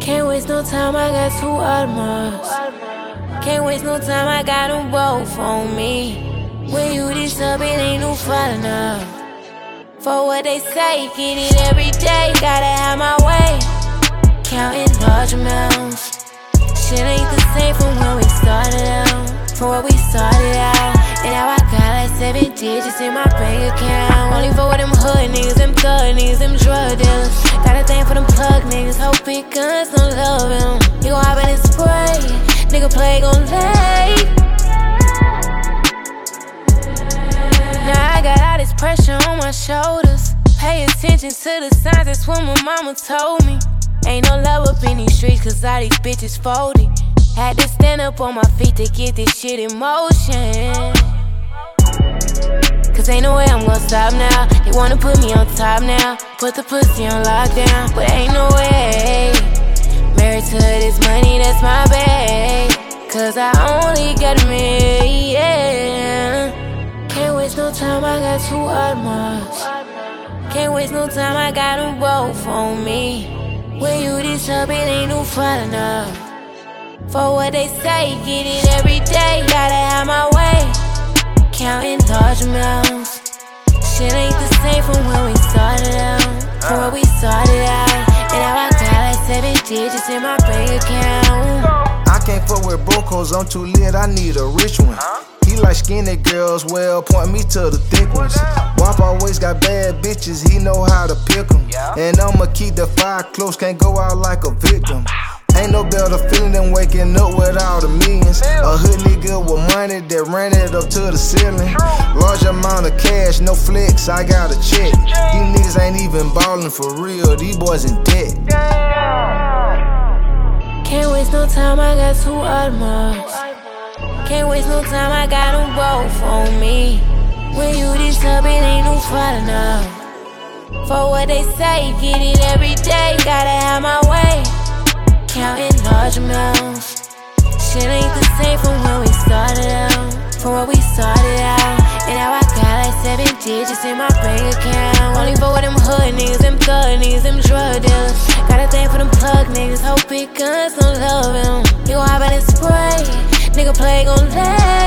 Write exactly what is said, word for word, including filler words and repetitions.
Can't waste no time, I got two Audemars. Can't waste no time, I got them both on me. When you this up, it ain't no fun enough. For what they say, get it every day, gotta have my way. Counting large amounts. Shit ain't the same from when we started out. From where we started out. And now I got like seven digits in my bank account. Only for them hood niggas, them thug niggas, them drug dealers. Got a thing for them plug niggas, hope big guns don't love him. You gon' hop in and spray, nigga play gon' lay. Now I got all this pressure on my shoulders. Pay attention to the signs, that's what my mama told me. Ain't no love up in these streets, cause all these bitches folded. Had to stand up on my feet to get this shit in motion. Cause ain't no way I'm gon' stop now. They wanna put me on top now, put the pussy on lockdown, but ain't no way. Married to this money, that's my bag. Cause I only got a million. Can't waste no time, I got two Audemars. Can't waste no time, I got them both on me. When you this up, it ain't no fun enough. For what they say, get it every day, gotta have my way. Counting large amounts. Shit ain't the same from when we started out. From where we started out. And now I got like seven digits in my bank account. I can't fuck with broke hoes, I'm too lit, I need a rich one. He like skinny girls, well, point me to the thick ones. Wop always got bad bitches, he know how to pick them. And I'ma keep the fire close, can't go out like a victim. Ain't no better feeling than waking up with all the millions. A hood nigga with money that ran it up to the ceiling. Large amount of cash, no flex, I got a check. These niggas ain't even ballin' for real, these boys in debt. Can't waste no time, I got two Audemars. Can't waste no time, I got them both on me. When you this up, it ain't no fun enough. For what they say, get it every day, gotta have my way. Counting large amounts. Shit ain't the same from when we started out. From where we started out. And now I got like seven digits in my bank account. Only for them hood niggas, them thug niggas, them drug dealers. Got a thing for them plug niggas, hope big guns don't love him. You gon' hop out and spray, nigga play gon' lay.